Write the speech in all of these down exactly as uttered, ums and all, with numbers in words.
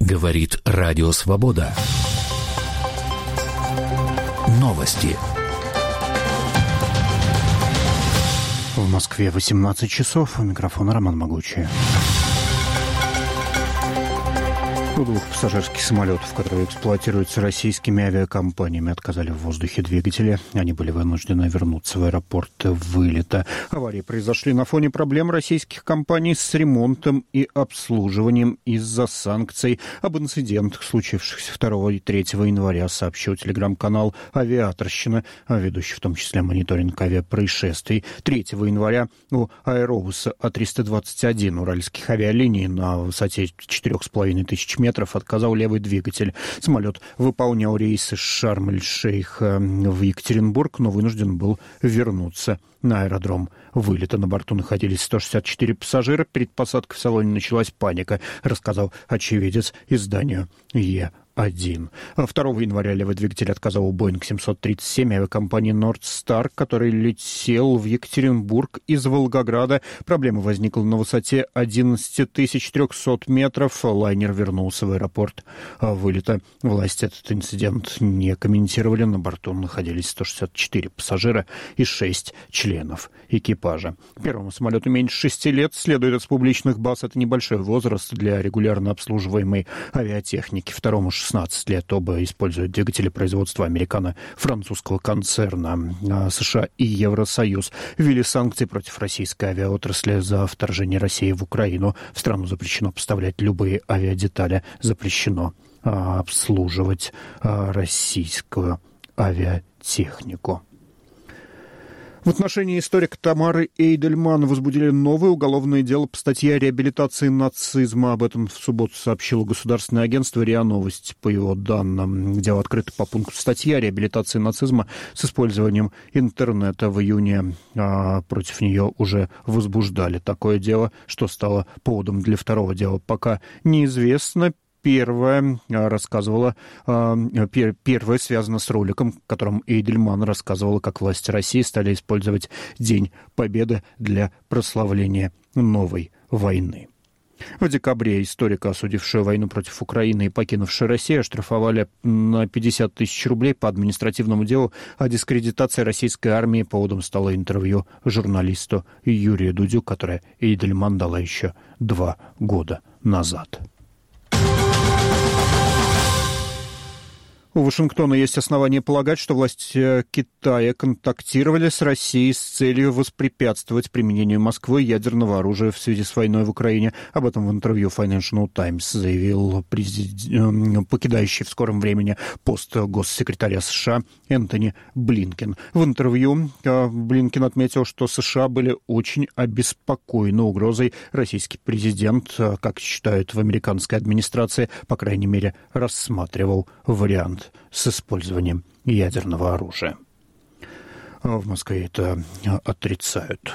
Говорит Радио Свобода. Новости. В Москве восемнадцать часов. У микрофона Роман Могучий. У двух пассажирских самолетов, которые эксплуатируются российскими авиакомпаниями, отказали в воздухе двигатели. Они были вынуждены вернуться в аэропорт вылета. Аварии произошли на фоне проблем российских компаний с ремонтом и обслуживанием из-за санкций. Об инцидентах, случившихся второго и третьего января, сообщил телеграм-канал «Авиаторщина», ведущий в том числе мониторинг авиапроисшествий. третьего января у аэробуса А триста двадцать один уральских авиалиний на высоте четырех с половиной тысяч метров отказал левый двигатель. Самолет выполнял рейс из Шарм-эль-Шейха в Екатеринбург, но вынужден был вернуться на аэродром вылета. На борту находились сто шестьдесят четыре пассажира. Перед посадкой в салоне началась паника, рассказал очевидец изданию Е один. второго января левый двигатель отказал у Боинг семьсот тридцать семь авиакомпании Нордстар, который летел в Екатеринбург из Волгограда. Проблема возникла на высоте одиннадцать тысяч триста метров. Лайнер вернулся в аэропорт вылета. Власти этот инцидент не комментировали. На борту находились сто шестьдесят четыре пассажира и шесть членов экипажа. Первому самолету меньше шести лет. Следует из публичных баз. Это небольшой возраст для регулярно обслуживаемой авиатехники. Второму шестнадцать лет. Оба используют двигатели производства американо-французского концерна. США и Евросоюз ввели санкции против российской авиаотрасли за вторжение России в Украину. В страну запрещено поставлять любые авиадетали. Запрещено а, обслуживать а, российскую авиатехнику. В отношении историка Тамары Эйдельман возбудили новое уголовное дело по статье о реабилитации нацизма. Об этом в субботу сообщило государственное агентство РИА Новости. По его данным, дело открыто по пункту статьи о реабилитации нацизма с использованием интернета. В июне а, против нее уже возбуждали такое дело, что стало поводом для второго дела. Пока неизвестно. Первое рассказывала, первое связано с роликом, в котором Эйдельман рассказывала, как власти России стали использовать День Победы для прославления новой войны. В декабре историка, осудившую войну против Украины и покинувшую Россию, оштрафовали на пятьдесят тысяч рублей по административному делу о дискредитации российской армии. Поводом стало интервью журналисту Юрию Дудю, которое Эйдельман дала еще два года назад. У Вашингтона есть основания полагать, что власти Китая контактировали с Россией с целью воспрепятствовать применению Москвой ядерного оружия в связи с войной в Украине. Об этом в интервью Financial Times заявил президент, покидающий в скором времени пост госсекретаря США Энтони Блинкен. В интервью Блинкен отметил, что США были очень обеспокоены угрозой. Российский президент, как считают в американской администрации, по крайней мере, рассматривал вариант с использованием ядерного оружия. В Москве это отрицают.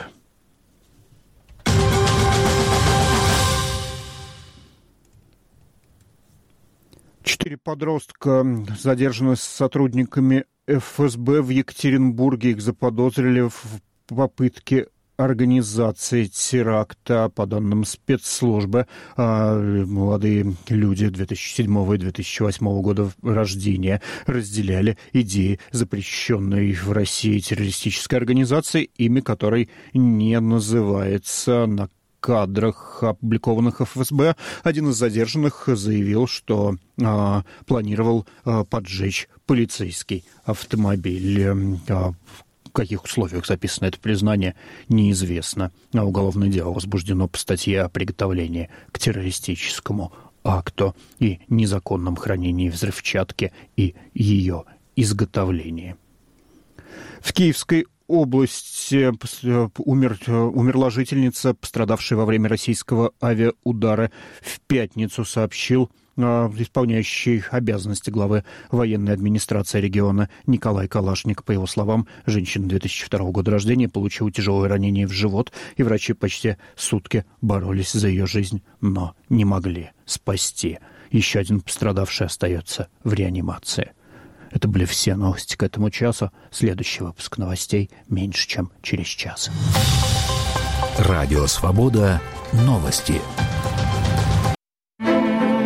Четыре подростка задержаны с сотрудниками эф эс бэ в Екатеринбурге. Их заподозрили в попытке организации теракта. По данным спецслужбы, молодые люди две тысячи седьмого и две тысячи восьмого года рождения разделяли идеи запрещенной в России террористической организации, имя которой не называется на кадрах, опубликованных эф эс бэ. Один из задержанных заявил, что а, планировал а, поджечь полицейский автомобиль. А, В каких условиях записано это признание, неизвестно. А уголовное дело возбуждено по статье о приготовлении к террористическому акту и незаконном хранении взрывчатки и ее изготовлении. В Киевской области умер, умерла жительница, пострадавшая во время российского авиаудара. В пятницу сообщил исполняющий обязанности главы военной администрации региона Николай Калашник. По его словам, женщина две тысячи второго года рождения получила тяжелое ранение в живот, и врачи почти сутки боролись за ее жизнь, но не могли спасти. Еще один пострадавший остается в реанимации. Это были все новости к этому часу. Следующий выпуск новостей меньше, чем через час. Радио «Свобода». Новости.